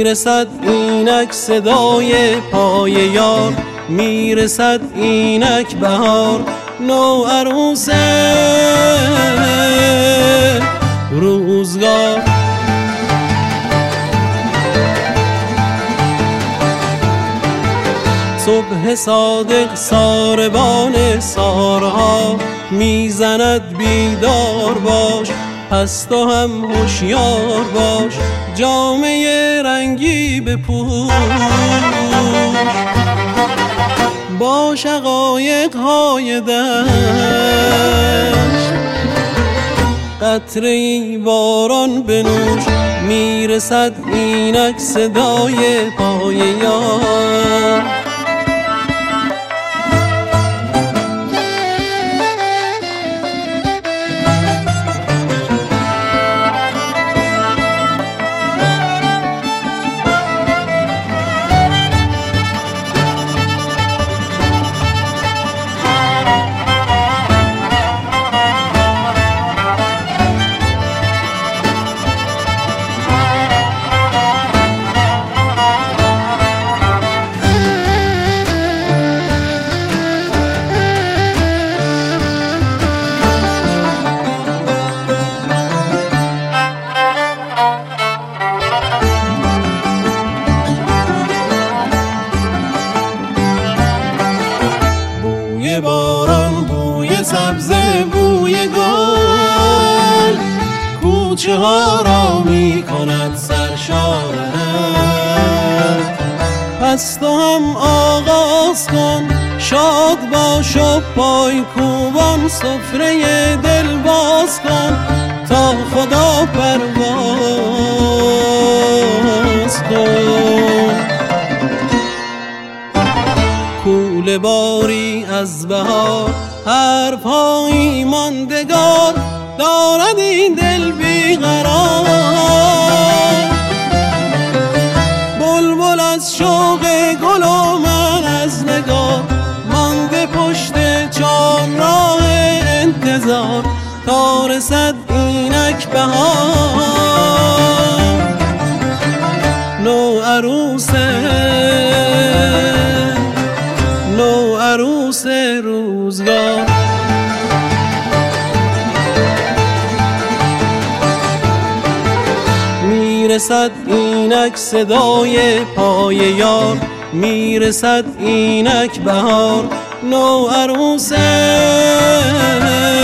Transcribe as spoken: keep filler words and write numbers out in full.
میرسد اینک صدای پای یار، میرسد اینک بهار، نو عروس روزگار. صبح صادق ساربان سارها، میزند بیدار باش پس تو هم هوشیار باش، جامه رنگی بپوش با شقایق های دشت، قطره‌ای باران بنوش، میرسد اینک صدای پای یار. باران، بوی سبزه، بوی گل، کوچه ها را می کند سرشارت. پس تو هم آغاز کن شاد باش و پای کوبان، سفره دل باز کن تا خدا پرواز کن. کوله باری از بهار، حرف‌های ماندگار، دارد این دل بیقرار. بلبل از شوق گل و من از نگار، مانده پشت چار راه انتظار تا رسد اینک بهار. نو عروسه، نو عروس روزگار. میرسد اینک صدای پای یار، میرسد اینک بهار، نو عروس